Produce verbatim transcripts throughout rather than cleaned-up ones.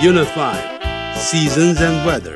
Unit five, Seasons and Weather.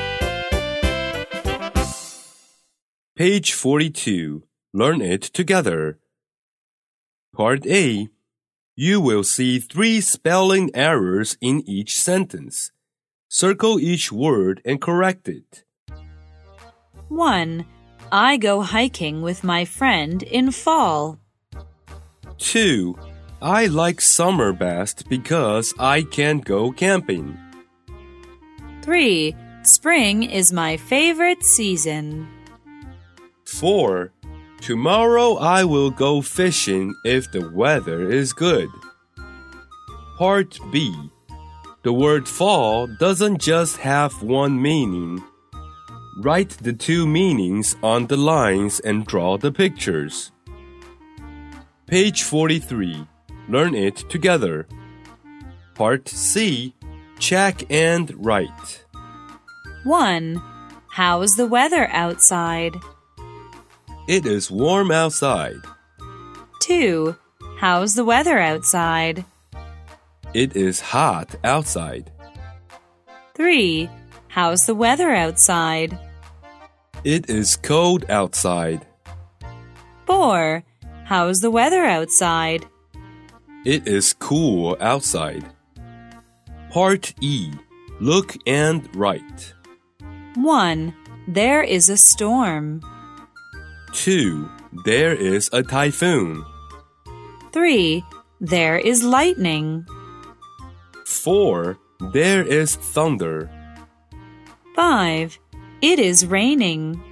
Page forty-two. Learn it together. Part A. You will see three spelling errors in each sentence. Circle each word and correct it. one. I go hiking with my friend in fall. two. I like summer best because I can't go camping. three. Spring is my favorite season. four. Tomorrow I will go fishing if the weather is good. Part B. The word fall doesn't just have one meaning. Write the two meanings on the lines and draw the pictures. Page forty-three. Learn it together. Part C. Check and write. one. How's the weather outside? It is warm outside. two. How's the weather outside? It is hot outside. three. How's the weather outside? It is cold outside. four. How's the weather outside? It is cool outside. Part E. Look and write. one. There is a storm. two. There is a typhoon. three. There is lightning. four. There is thunder. five. It is raining.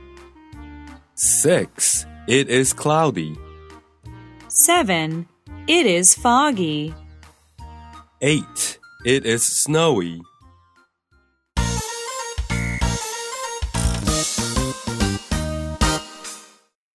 six. It is cloudy. seven. It is foggy. eight. It is snowy.